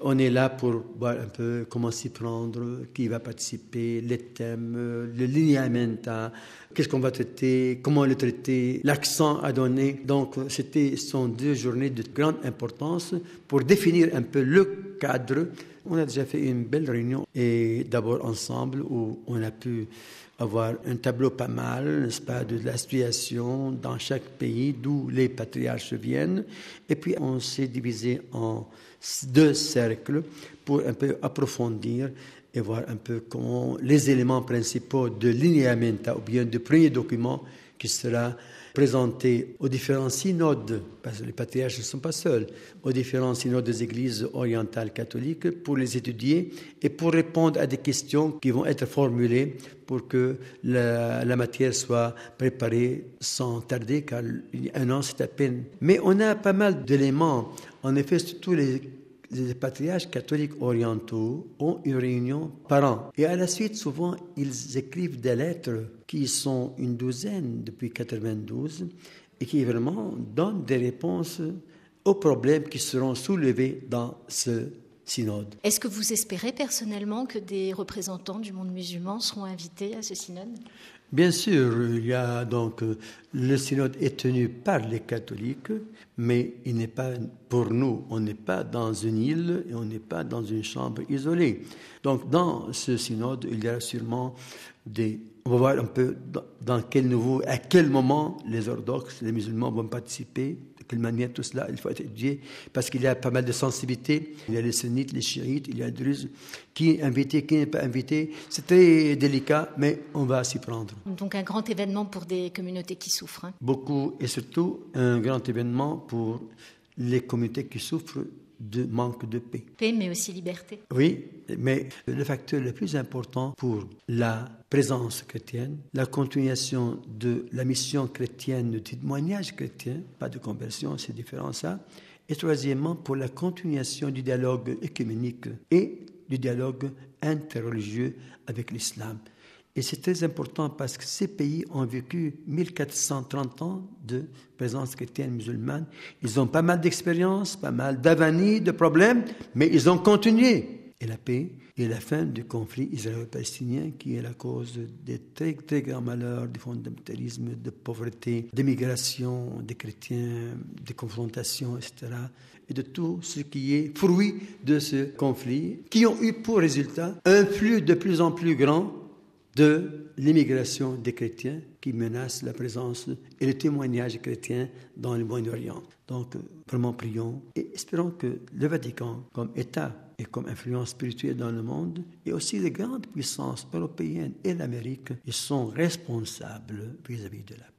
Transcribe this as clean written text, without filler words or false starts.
On est là pour voir un peu comment s'y prendre, qui va participer, les thèmes, le lineamenta, qu'est-ce qu'on va traiter, comment le traiter, l'accent à donner. Donc, ce sont 2 journées de grande importance pour définir un peu le cadre. On a déjà fait une belle réunion, et d'abord ensemble, où on a pu avoir un tableau pas mal, n'est-ce pas, de la situation dans chaque pays, d'où les patriarches viennent. Et puis, on s'est divisé en 2 cercles pour un peu approfondir et voir un peu comment les éléments principaux de lineamenta, ou bien du premier document qui sera présenté aux différents synodes, parce que les patriarches ne sont pas seuls, aux différents synodes des églises orientales catholiques pour les étudier et pour répondre à des questions qui vont être formulées pour que la matière soit préparée sans tarder, car 1 an c'est à peine. Mais on a pas mal d'éléments. En effet, surtout les patriarches catholiques orientaux ont une réunion par an. Et à la suite, souvent, ils écrivent des lettres qui sont une douzaine depuis 1992 et qui vraiment donnent des réponses aux problèmes qui seront soulevés dans ce synode. Est-ce que vous espérez personnellement que des représentants du monde musulman seront invités à ce synode ? Bien sûr, il y a donc le synode est tenu par les catholiques, mais il n'est pas pour nous. On n'est pas dans une île et on n'est pas dans une chambre isolée. Donc, dans ce synode, il y a sûrement on va voir un peu dans quel niveau, à quel moment les orthodoxes, les musulmans vont participer, de quelle manière tout cela, il faut étudier, parce qu'il y a pas mal de sensibilités. Il y a les sunnites, les chiites, il y a les druzes, qui est invité, qui n'est pas invité. C'est très délicat, mais on va s'y prendre. Donc un grand événement pour des communautés qui souffrent. Beaucoup, et surtout un grand événement pour les communautés qui souffrent de manque de paix. Paix, mais aussi liberté. Oui, mais le facteur le plus important pour la présence chrétienne, la continuation de la mission chrétienne, du témoignage chrétien, pas de conversion, c'est différent ça, et troisièmement, pour la continuation du dialogue œcuménique et du dialogue interreligieux avec l'islam. Et c'est très important parce que ces pays ont vécu 1430 ans de présence chrétienne musulmane. Ils ont pas mal d'expériences, pas mal d'avanies, de problèmes, mais ils ont continué. Et la paix et la fin du conflit israélo-palestinien qui est la cause des très, très grands malheurs, du fondamentalisme, de pauvreté, d'immigration, des chrétiens, des confrontations, etc. Et de tout ce qui est fruit de ce conflit, qui ont eu pour résultat un flux de plus en plus grand de l'immigration des chrétiens qui menace la présence et le témoignage chrétien dans le Moyen-Orient. Donc, vraiment prions et espérons que le Vatican, comme État et comme influence spirituelle dans le monde, et aussi les grandes puissances européennes et l'Amérique, ils sont responsables vis-à-vis de la paix.